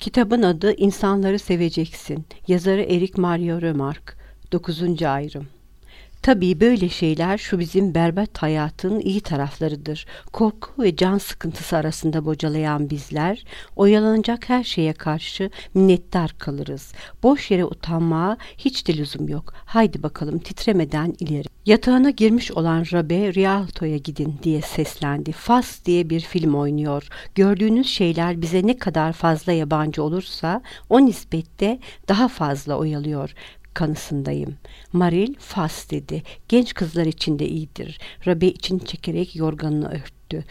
Kitabın adı İnsanları Seveceksin. Yazarı Eric Maria Remarque. 9. ayrım. Tabii böyle şeyler şu bizim berbat hayatın iyi taraflarıdır. Korku ve can sıkıntısı arasında bocalayan bizler, oyalanacak her şeye karşı minnettar kalırız. Boş yere utanmaya hiç de lüzum yok. Haydi bakalım titremeden ileri. Yatağına girmiş olan Rabe, Rialto'ya gidin diye seslendi. Fas diye bir film oynuyor. Gördüğünüz şeyler bize ne kadar fazla yabancı olursa o nispette daha fazla oyalıyor kanısındayım. Maril Fas dedi. Genç kızlar için de iyidir. Rabe için çekerek yorganını örttü.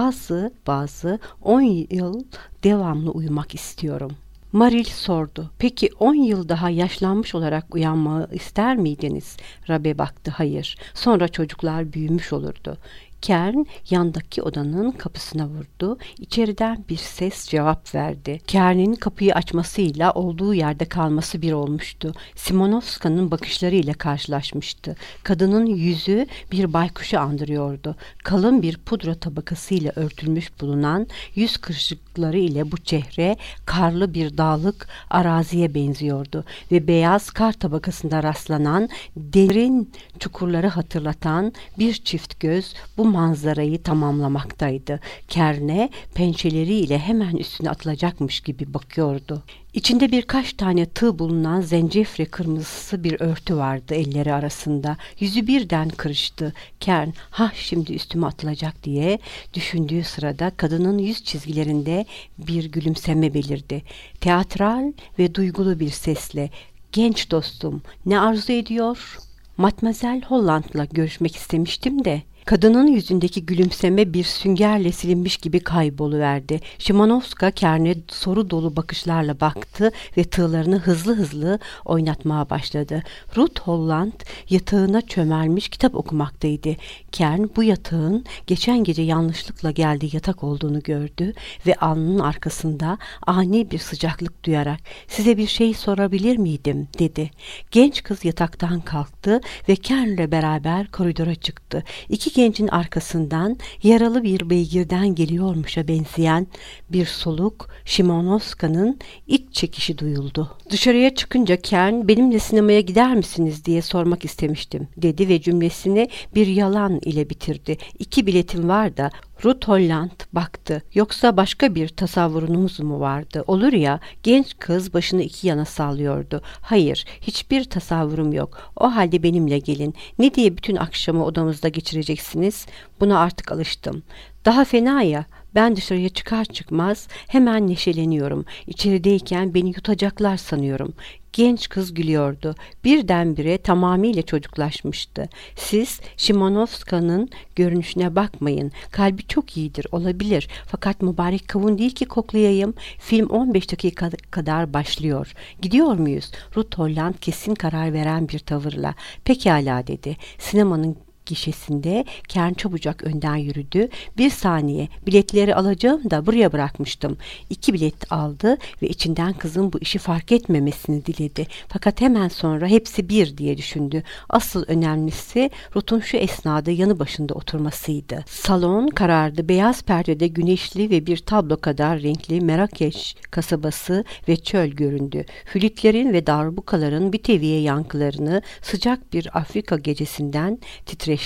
Bazı 10 yıl devamlı uyumak istiyorum. Maril sordu. Peki 10 yıl daha yaşlanmış olarak uyanmayı ister miydiniz? Rabe baktı. Hayır. Sonra çocuklar büyümüş olurdu. Kern yandaki odanın kapısına vurdu. İçeriden bir ses cevap verdi. Kern'in kapıyı açmasıyla olduğu yerde kalması bir olmuştu. Simonovska'nın bakışlarıyla karşılaşmıştı. Kadının yüzü bir baykuşu andırıyordu. Kalın bir pudra tabakasıyla örtülmüş bulunan yüz kırışıkları ile bu çehre karlı bir dağlık araziye benziyordu ve beyaz kar tabakasında rastlanan derin çukurları hatırlatan bir çift göz bu manzarayı tamamlamaktaydı. Kerne pençeleriyle hemen üstüne atılacakmış gibi bakıyordu. İçinde birkaç tane tığ bulunan zencefre kırmızısı bir örtü vardı elleri arasında. Yüzü birden kırıştı. Kern, şimdi üstüme atılacak diye düşündüğü sırada kadının yüz çizgilerinde bir gülümseme belirdi. Teatral ve duygulu bir sesle, "Genç dostum, ne arzu ediyor?" "Matmazel Holland'la görüşmek istemiştim de." Kadının yüzündeki gülümseme bir süngerle silinmiş gibi kayboluverdi. Simonovska Kern'e soru dolu bakışlarla baktı ve tığlarını hızlı hızlı oynatmaya başladı. Ruth Holland yatağına çömelmiş kitap okumaktaydı. Kern bu yatağın geçen gece yanlışlıkla geldiği yatak olduğunu gördü ve alnının arkasında ani bir sıcaklık duyarak "Size bir şey sorabilir miydim?" dedi. Genç kız yataktan kalktı ve Kern'le beraber koridora çıktı. İki gencin arkasından yaralı bir beygirden geliyormuşa benzeyen bir soluk Simonovska'nın iç çekişi duyuldu. Dışarıya çıkınca Kern, "Benimle sinemaya gider misiniz?" diye sormak istemiştim dedi ve cümlesini bir yalan ile bitirdi. "2 biletim var da." Ruth Holland baktı. "Yoksa başka bir tasavvurunuz mu vardı?" "Olur ya." Genç kız başını iki yana sallıyordu. "Hayır, hiçbir tasavvurum yok. O halde benimle gelin. Ne diye bütün akşamı odamızda geçireceksiniz? Buna artık alıştım." "Daha fena ya. Ben dışarıya çıkar çıkmaz hemen neşeleniyorum. İçerideyken beni yutacaklar sanıyorum." Genç kız gülüyordu. Birdenbire tamamıyla çocuklaşmıştı. "Siz Simonovska'nın görünüşüne bakmayın. Kalbi çok iyidir, olabilir. Fakat mübarek kavun değil ki koklayayım. Film 15 dakika kadar başlıyor. Gidiyor muyuz?" Ruth Holland kesin karar veren bir tavırla "Pekala" dedi. Sinemanın gişesinde Kern çabucak önden yürüdü. "Bir saniye, biletleri alacağım da buraya bırakmıştım." 2 bilet aldı ve içinden kızın bu işi fark etmemesini diledi. Fakat hemen sonra hepsi bir diye düşündü. Asıl önemlisi Ruth'un şu esnada yanı başında oturmasıydı. Salon karardı. Beyaz perdede güneşli ve bir tablo kadar renkli Merakeş kasabası ve çöl göründü. Flütlerin ve darbukaların bir teviye yankılarını sıcak bir Afrika gecesinden titreştiler.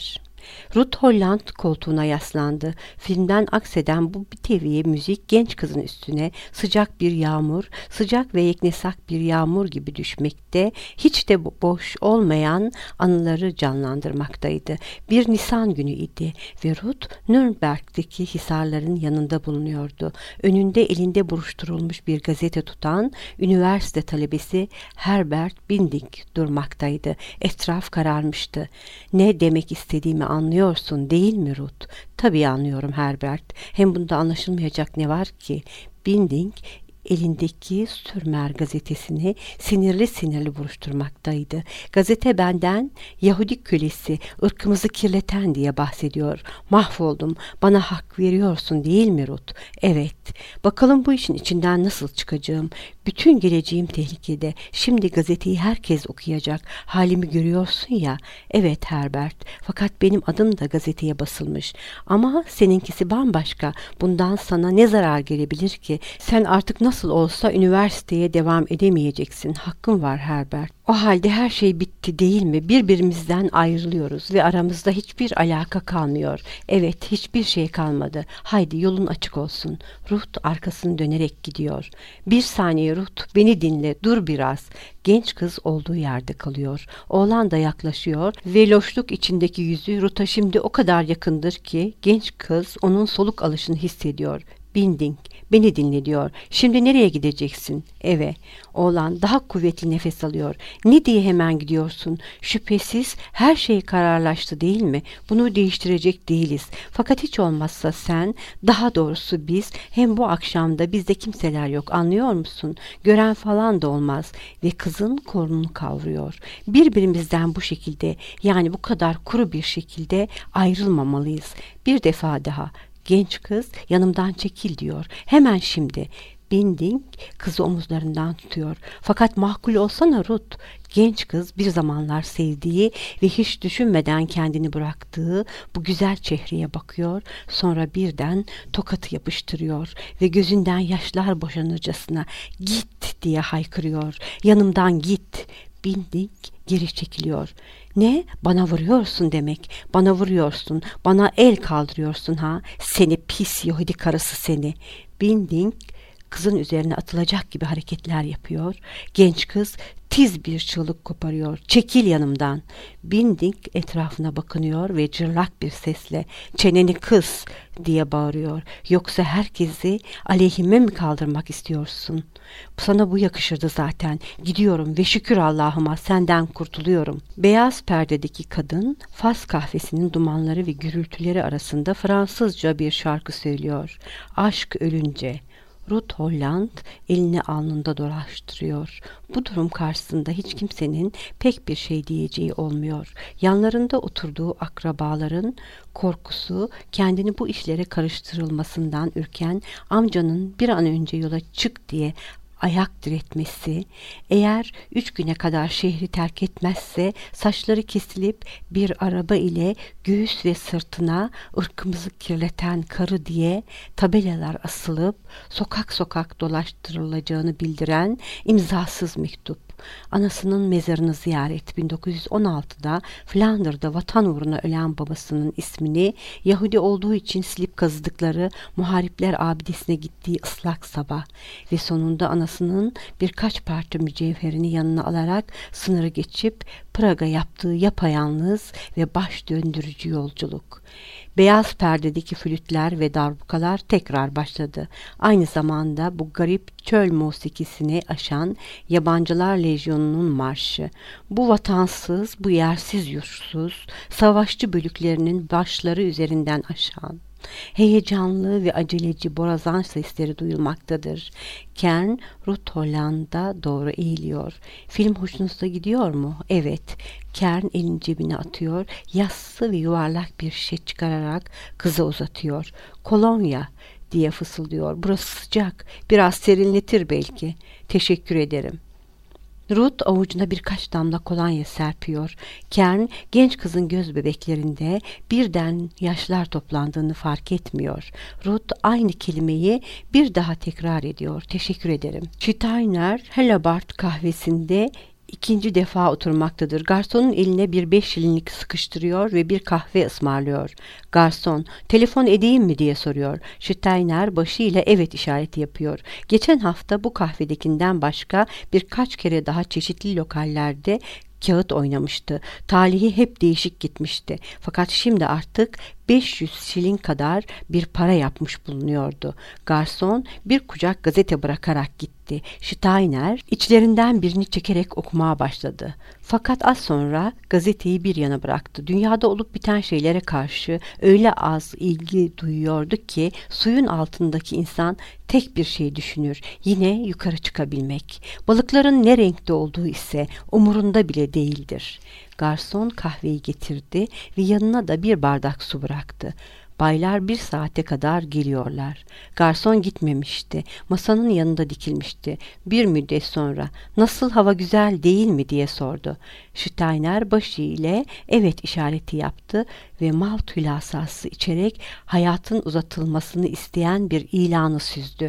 Ruth Holland koltuğuna yaslandı. Filmden akseden bu bir teviye müzik genç kızın üstüne sıcak bir yağmur, sıcak ve yeknesak bir yağmur gibi düşmekte, hiç de boş olmayan anıları canlandırmaktaydı. Bir Nisan günü idi ve Ruth Nürnberg'deki hisarların yanında bulunuyordu. Önünde elinde buruşturulmuş bir gazete tutan üniversite talebesi Herbert Binding durmaktaydı. Etraf kararmıştı. "Ne demek istediğimi anlıyorsun değil mi Ruth?" "Tabii anlıyorum Herbert. Hem bunda anlaşılmayacak ne var ki?" Binding elindeki Sürmer gazetesini sinirli sinirli buruşturmaktaydı. "Gazete benden Yahudi kölesi, ırkımızı kirleten diye bahsediyor. Mahvoldum. Bana hak veriyorsun değil mi Ruth?" "Evet. Bakalım bu işin içinden nasıl çıkacağım?" Bütün geleceğim tehlikede. Şimdi gazeteyi herkes okuyacak. Halimi görüyorsun ya. Evet Herbert. Fakat benim adım da gazeteye basılmış. Ama seninkisi bambaşka. Bundan sana ne zarar gelebilir ki? Sen artık nasıl olsa üniversiteye devam edemeyeceksin. Hakkın var Herbert. O halde her şey bitti değil mi? Birbirimizden ayrılıyoruz ve aramızda hiçbir alaka kalmıyor. Evet, hiçbir şey kalmadı. Haydi yolun açık olsun. Ruth arkasını dönerek gidiyor. Bir saniye Ruth, beni dinle, dur biraz. Genç kız olduğu yerde kalıyor. Oğlan da yaklaşıyor ve loşluk içindeki yüzü Ruth'a şimdi o kadar yakındır ki genç kız onun soluk alışını hissediyor. Binding, beni dinle diyor. Şimdi nereye gideceksin? Eve. Oğlan daha kuvvetli nefes alıyor. Ne diye hemen gidiyorsun? Şüphesiz her şey kararlaştı değil mi? Bunu değiştirecek değiliz. Fakat hiç olmazsa sen, daha doğrusu biz, hem bu akşamda bizde kimseler yok, anlıyor musun? Gören falan da olmaz. Ve kızın kolunu kavruyor. Birbirimizden bu şekilde, yani bu kadar kuru bir şekilde ayrılmamalıyız. Bir defa daha. Genç kız, yanımdan çekil diyor. Hemen şimdi. Binding kızı omuzlarından tutuyor. Fakat mahkul olsana Ruth. Genç kız bir zamanlar sevdiği ve hiç düşünmeden kendini bıraktığı bu güzel çehreye bakıyor. Sonra birden tokatı yapıştırıyor ve gözünden yaşlar boşanırcasına "Git!" diye haykırıyor. "Yanımdan git!" Binding geri çekiliyor. "Ne? Bana vuruyorsun demek. Bana vuruyorsun. Bana el kaldırıyorsun ha? Seni pis Yahudi karısı seni." Binding kızın üzerine atılacak gibi hareketler yapıyor. Genç kız tiz bir çığlık koparıyor. "Çekil yanımdan." Binding etrafına bakınıyor ve cırlak bir sesle "Çeneni kıs!" diye bağırıyor. "Yoksa herkesi aleyhime mi kaldırmak istiyorsun? Sana bu yakışırdı zaten. Gidiyorum ve şükür Allah'ıma senden kurtuluyorum." Beyaz perdedeki kadın Fas kahvesinin dumanları ve gürültüleri arasında Fransızca bir şarkı söylüyor. "Aşk ölünce." Ruth Holland elini alnında dolaştırıyor. Bu durum karşısında hiç kimsenin pek bir şey diyeceği olmuyor. Yanlarında oturduğu akrabaların korkusu, kendini bu işlere karıştırılmasından ürken amcanın bir an önce yola çık diye ayak diretmesi, eğer 3 güne kadar şehri terk etmezse saçları kesilip bir araba ile göğüs ve sırtına "ırkımızı kirleten karı" diye tabelalar asılıp sokak sokak dolaştırılacağını bildiren imzasız mektup. Anasının mezarını ziyaret. 1916'da Flandır'da vatan uğruna ölen babasının ismini Yahudi olduğu için silip kazıdıkları Muharipler Abidesi'ne gittiği ıslak sabah ve sonunda anasının birkaç parça mücevherini yanına alarak sınırı geçip Praga yaptığı yapayalnız ve baş döndürücü yolculuk. Beyaz perdedeki flütler ve darbukalar tekrar başladı. Aynı zamanda bu garip çöl musikisini aşan Yabancılar Lejyonu'nun marşı. Bu vatansız, bu yersiz yursuz, savaşçı bölüklerinin başları üzerinden aşan heyecanlı ve aceleci borazan sesleri duyulmaktadır. Kern, Ruth Holland'a doğru eğiliyor. "Film hoşunuza gidiyor mu?" "Evet." Kern elini cebine atıyor, yassı ve yuvarlak bir şişe çıkararak kıza uzatıyor. "Kolonya," diye fısıldıyor. "Burası sıcak. Biraz serinletir belki." "Teşekkür ederim." Ruth avucuna birkaç damla kolonya serpiyor. Kern, genç kızın göz bebeklerinde birden yaşlar toplandığını fark etmiyor. Ruth aynı kelimeyi bir daha tekrar ediyor. "Teşekkür ederim." Steiner, Hellebardt kahvesinde ikinci defa oturmaktadır. Garsonun eline bir 5 şilinlik sıkıştırıyor ve bir kahve ısmarlıyor. Garson, "Telefon edeyim mi?" diye soruyor. Steiner başıyla evet işareti yapıyor. Geçen hafta bu kahvedekinden başka birkaç kere daha çeşitli lokallerde kağıt oynamıştı. Talihi hep değişik gitmişti. Fakat şimdi artık 500 şilin kadar bir para yapmış bulunuyordu. Garson bir kucak gazete bırakarak gitti. Steiner içlerinden birini çekerek okumaya başladı. Fakat az sonra gazeteyi bir yana bıraktı. Dünyada olup biten şeylere karşı öyle az ilgi duyuyordu ki suyun altındaki insan tek bir şey düşünür: yine yukarı çıkabilmek. Balıkların ne renkte olduğu ise umurunda bile değildir. Garson kahveyi getirdi ve yanına da bir bardak su bıraktı. Baylar 1 saate kadar geliyorlar. Garson gitmemişti. Masanın yanında dikilmişti. Bir müddet sonra nasıl, hava güzel değil mi diye sordu. Steiner başı ile evet işareti yaptı ve malt hülasası içerek hayatın uzatılmasını isteyen bir ilanı süzdü.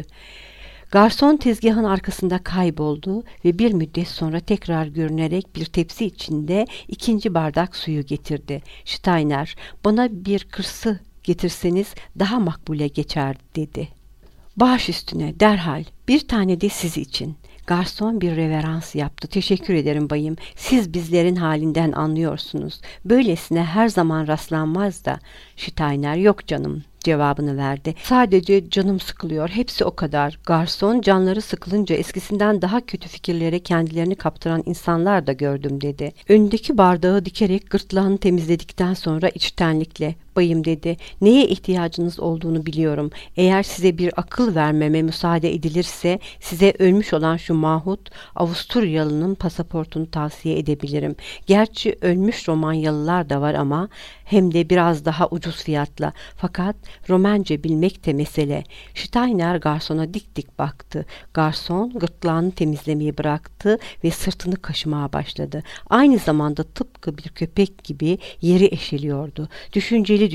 Garson tezgahın arkasında kayboldu ve bir müddet sonra tekrar görünerek bir tepsi içinde 2. bardak suyu getirdi. Steiner, bana bir kırsı getirseniz daha makbule geçer dedi. Baş üstüne, derhal, bir tane de siz için. Garson bir reverans yaptı. Teşekkür ederim bayım. Siz bizlerin halinden anlıyorsunuz. Böylesine her zaman rastlanmaz da. Steiner, yok canım cevabını verdi. Sadece canım sıkılıyor. Hepsi o kadar. Garson, canları sıkılınca eskisinden daha kötü fikirlere kendilerini kaptıran insanlar da gördüm dedi. Önündeki bardağı dikerek gırtlağını temizledikten sonra içtenlikle, bayım dedi, neye ihtiyacınız olduğunu biliyorum. Eğer size bir akıl vermeme müsaade edilirse size ölmüş olan şu mahut Avusturyalı'nın pasaportunu tavsiye edebilirim. Gerçi ölmüş Romanyalılar da var ama hem de biraz daha ucuz fiyatla. Fakat Romence bilmek de mesele. Steiner garsona dik dik baktı. Garson gırtlağını temizlemeyi bıraktı ve sırtını kaşımaya başladı. Aynı zamanda tıpkı bir köpek gibi yeri eşeliyordu. Düşünceli.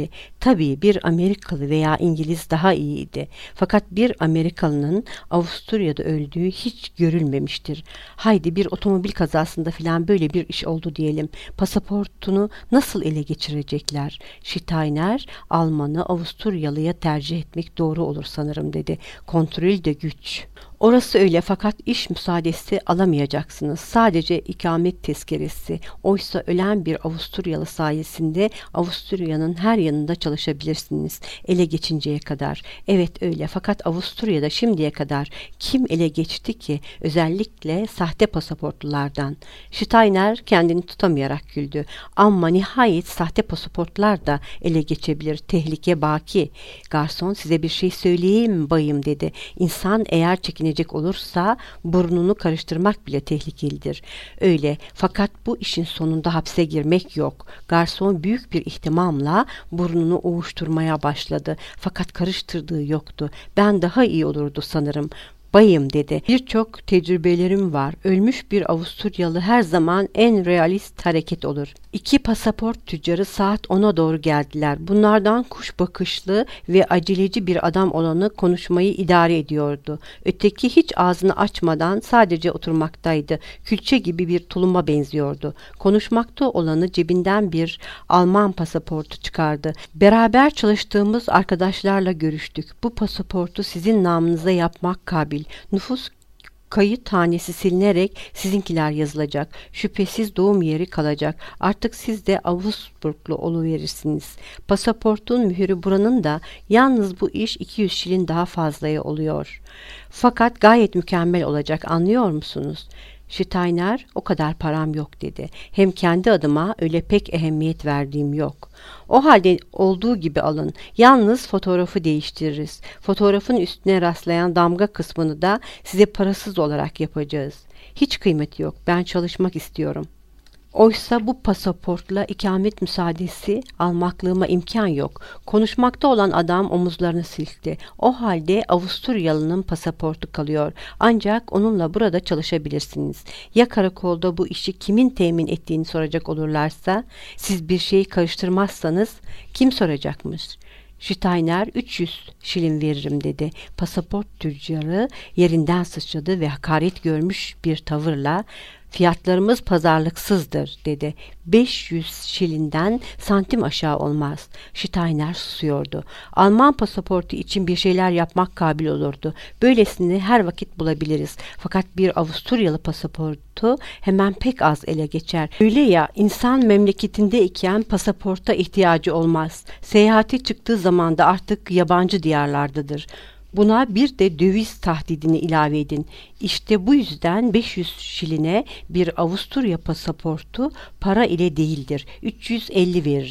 Tabii bir Amerikalı veya İngiliz daha iyiydi. Fakat bir Amerikalının Avusturya'da öldüğü hiç görülmemiştir. Haydi bir otomobil kazasında filan böyle bir iş oldu diyelim. Pasaportunu nasıl ele geçirecekler? Steiner, Alman'ı Avusturyalı'ya tercih etmek doğru olur sanırım dedi. Kontrol de güç. Orası öyle, fakat iş müsaadesi alamayacaksınız. Sadece ikamet tezkeresi. Oysa ölen bir Avusturyalı sayesinde Avusturya'nın her yanında çalışabilirsiniz. Ele geçinceye kadar. Evet öyle, fakat Avusturya'da şimdiye kadar kim ele geçti ki? Özellikle sahte pasaportlulardan. Steiner kendini tutamayarak güldü. Ama nihayet sahte pasaportlar da ele geçebilir. Tehlike baki. Garson, size bir şey söyleyeyim bayım dedi. İnsan eğer çekinecek olursa burnunu karıştırmak bile tehlikelidir. Öyle, fakat bu işin sonunda hapse girmek yok. Garson büyük bir ihtimamla burnunu ovuşturmaya başladı. Fakat karıştırdığı yoktu. Ben daha iyi olurdu sanırım. Bayım dedi. Birçok tecrübelerim var. Ölmüş bir Avusturyalı her zaman en realist hareket olur. 2 pasaport tüccarı saat 10'a doğru geldiler. Bunlardan kuş bakışlı ve aceleci bir adam olanı konuşmayı idare ediyordu. Öteki hiç ağzını açmadan sadece oturmaktaydı. Külçe gibi bir tuluma benziyordu. Konuşmakta olanı cebinden bir Alman pasaportu çıkardı. Beraber çalıştığımız arkadaşlarla görüştük. Bu pasaportu sizin namınıza yapmak kabil. Nüfus kayıt tanesi silinerek sizinkiler yazılacak. Şüphesiz doğum yeri kalacak. Artık siz de Augsburglu oluverirsiniz. Pasaportun mühürü buranın da, yalnız bu iş 200 şilin daha fazlaya oluyor. Fakat gayet mükemmel olacak, anlıyor musunuz? Steiner, o kadar param yok dedi. Hem kendi adıma öyle pek ehemmiyet verdiğim yok. O halde olduğu gibi alın. Yalnız fotoğrafı değiştiririz. Fotoğrafın üstüne rastlayan damga kısmını da size parasız olarak yapacağız. Hiç kıymeti yok. Ben çalışmak istiyorum. Oysa bu pasaportla ikamet müsaadesi almaklığıma imkan yok. Konuşmakta olan adam omuzlarını silkti. O halde Avusturyalı'nın pasaportu kalıyor. Ancak onunla burada çalışabilirsiniz. Ya karakolda bu işi kimin temin ettiğini soracak olurlarsa, siz bir şeyi karıştırmazsanız kim soracakmış? Steiner 300 şilin veririm dedi. Pasaport tüccarı yerinden sıçradı ve hakaret görmüş bir tavırla, fiyatlarımız pazarlıksızdır dedi. 500 şilinden santim aşağı olmaz. Steiner susuyordu. Alman pasaportu için bir şeyler yapmak kabil olurdu. Böylesini her vakit bulabiliriz. Fakat bir Avusturyalı pasaportu hemen pek az ele geçer. Öyle ya, insan memleketindeyken pasaporta ihtiyacı olmaz. Seyahate çıktığı zaman da artık yabancı diyarlardadır. Buna bir de döviz tahdidini ilave edin. İşte bu yüzden 500 şiline bir Avusturya pasaportu para ile değildir. 350 veririm.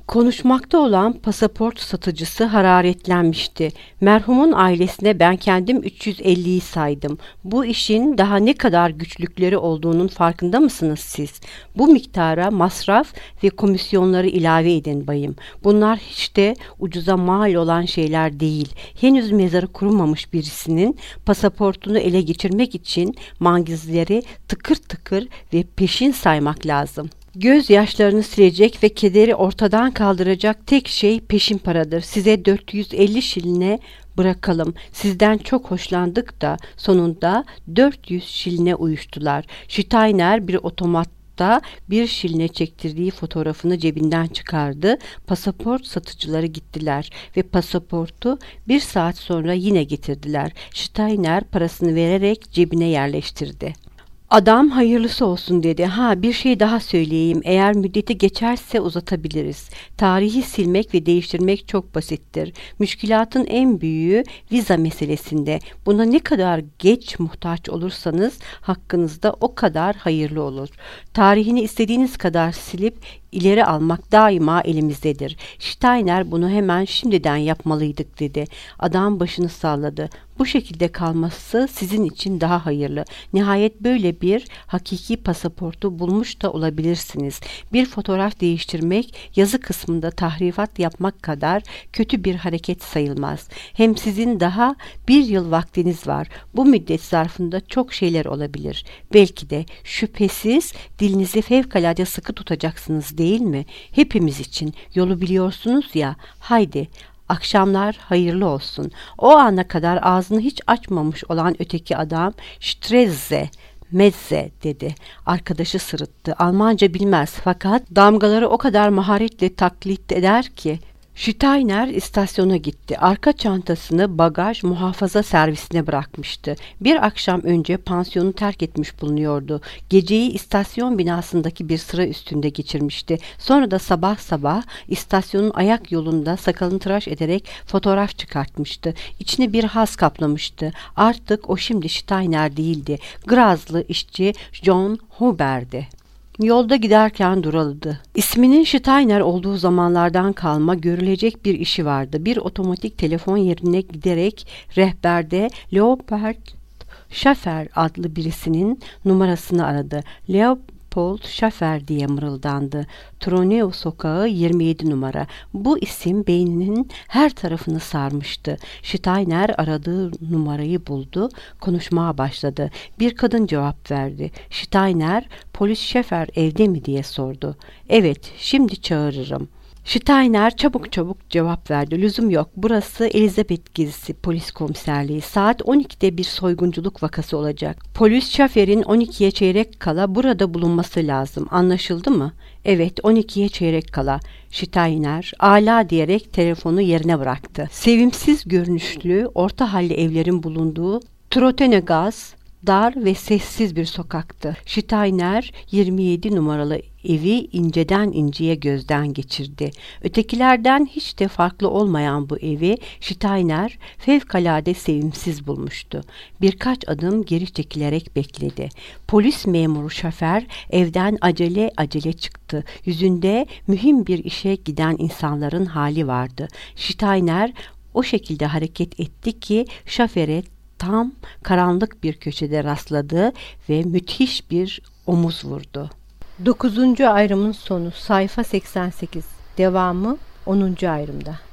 Konuşmakta olan pasaport satıcısı hararetlenmişti. Merhumun ailesine ben kendim 350'yi saydım. Bu işin daha ne kadar güçlükleri olduğunun farkında mısınız siz? Bu miktara masraf ve komisyonları ilave edin bayım. Bunlar hiç de ucuza mal olan şeyler değil. Henüz mezarı kurulmamış birisinin pasaportunu ele geçirmek için mangizleri tıkır tıkır ve peşin saymak lazım. Gözyaşlarını silecek ve kederi ortadan kaldıracak tek şey peşin paradır. Size 450 şiline bırakalım. Sizden çok hoşlandık da sonunda 400 şiline uyuştular. Steiner bir otomatta bir şiline çektirdiği fotoğrafını cebinden çıkardı. Pasaport satıcıları gittiler ve pasaportu bir saat sonra yine getirdiler. Steiner parasını vererek cebine yerleştirdi. Adam hayırlısı olsun dedi. Ha, bir şey daha söyleyeyim. Eğer müddeti geçerse uzatabiliriz. Tarihi silmek ve değiştirmek çok basittir. Müşkilatın en büyüğü viza meselesinde. Buna ne kadar geç muhtaç olursanız hakkınızda o kadar hayırlı olur. Tarihini istediğiniz kadar silip ileri almak daima elimizdedir. Steiner bunu hemen şimdiden yapmalıydık dedi. Adam başını salladı. Bu şekilde kalması sizin için daha hayırlı. Nihayet böyle bir hakiki pasaportu bulmuş da olabilirsiniz. Bir fotoğraf değiştirmek yazı kısmında tahrifat yapmak kadar kötü bir hareket sayılmaz. Hem sizin daha bir yıl vaktiniz var. Bu müddet zarfında çok şeyler olabilir. Belki de şüphesiz dilinizi fevkalade sıkı tutacaksınız değil mi? Hepimiz için yolu biliyorsunuz ya. Haydi. Akşamlar hayırlı olsun. O ana kadar ağzını hiç açmamış olan öteki adam Strezze, Metze dedi. Arkadaşı sırıttı. Almanca bilmez fakat damgaları o kadar maharetle taklit eder ki. Steiner istasyona gitti. Arka çantasını bagaj muhafaza servisine bırakmıştı. Bir akşam önce pansiyonu terk etmiş bulunuyordu. Geceyi istasyon binasındaki bir sıra üstünde geçirmişti. Sonra da sabah sabah istasyonun ayak yolunda sakalını tıraş ederek fotoğraf çıkartmıştı. İçine bir haz kaplamıştı. Artık o şimdi Steiner değildi. Grazlı işçi John Huber'di. Yolda giderken duraladı. İsminin Steiner olduğu zamanlardan kalma görülecek bir işi vardı. Bir otomatik telefon yerine giderek rehberde Leopold Schaffer adlı birisinin numarasını aradı. Leopold Schaffer diye mırıldandı. Troneo Sokağı 27 numara. Bu isim beyninin her tarafını sarmıştı. Steiner aradığı numarayı buldu. Konuşmaya başladı. Bir kadın cevap verdi. Steiner, polis Schaffer evde mi diye sordu. Evet, şimdi çağırırım. Steiner çabuk cevap verdi. Lüzum yok. Burası Elizabeth Gizli Polis Komiserliği. Saat 12'de bir soygunculuk vakası olacak. Polis şoförün 12'ye çeyrek kala burada bulunması lazım. Anlaşıldı mı? Evet, 12'ye çeyrek kala. Steiner "Ala" diyerek telefonu yerine bıraktı. Sevimsiz görünüşlü, orta halli evlerin bulunduğu Trottenegaz dar ve sessiz bir sokaktı. Steiner 27 numaralı evi inceden inceye gözden geçirdi. Ötekilerden hiç de farklı olmayan bu evi Steiner fevkalade sevimsiz bulmuştu. Birkaç adım geri çekilerek bekledi. Polis memuru şoför evden acele çıktı. Yüzünde mühim bir işe giden insanların hali vardı. Steiner o şekilde hareket etti ki şoföre tam karanlık bir köşede rastladı ve müthiş bir omuz vurdu. 9. ayrımın sonu, sayfa 88, devamı 10. ayrımda.